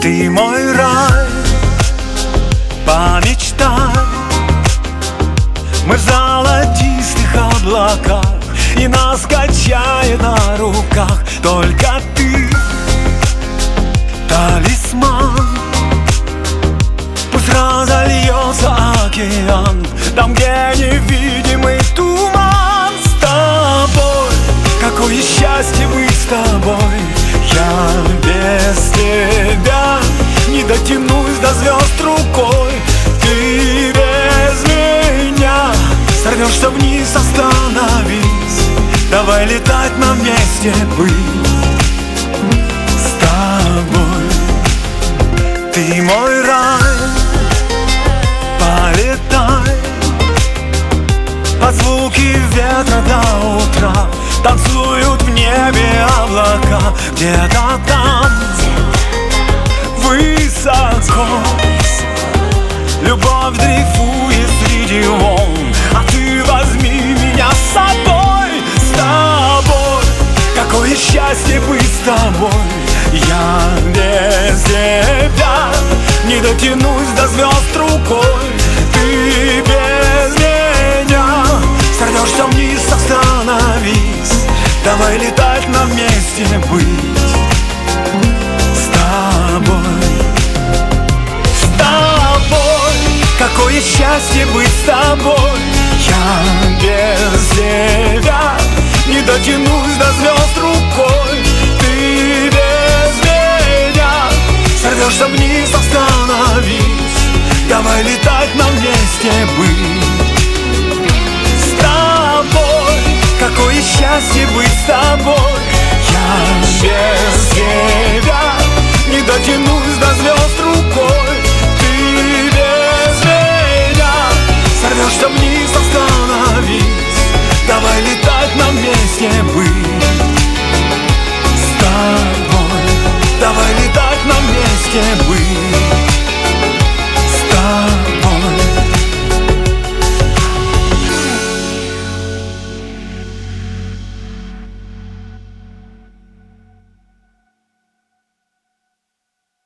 Ты мой рай, помечтай. Мы в золотистых облаках, и нас качает на руках только ты, талисман. Пусть разольется океан там, где невидимый туман. С тобой, какое счастье быть с тобой. Я без тебя не дотянусь до звезд рукой. Ты без меня сорвешься вниз, остановись. Давай летать нам вместе, быть с тобой. Ты мой рай, полетай под звуки ветра до утра. Танцуют в небе облака, где-то там, высоко. Любовь дрейфует среди волн, а ты возьми меня с собой. С тобой, какое счастье быть с тобой. Я без тебя не дотянусь до звезд рукой. Ты без меня сорвешься вниз, остановись. Давай летать нам вместе, быть с тобой. С тобой, какое счастье быть с тобой. Я без тебя не дотянусь до звезд рукой. Ты без меня сорвешься вниз, остановись. Давай летать нам вместе, быть с тобой. Какое счастье быть с тобой. Я без тебя не дотянусь до звезд рукой. Ты без меня сорвешься вниз, остановись. Давай летать нам вместе, быть с тобой. Давай летать нам вместе, быть.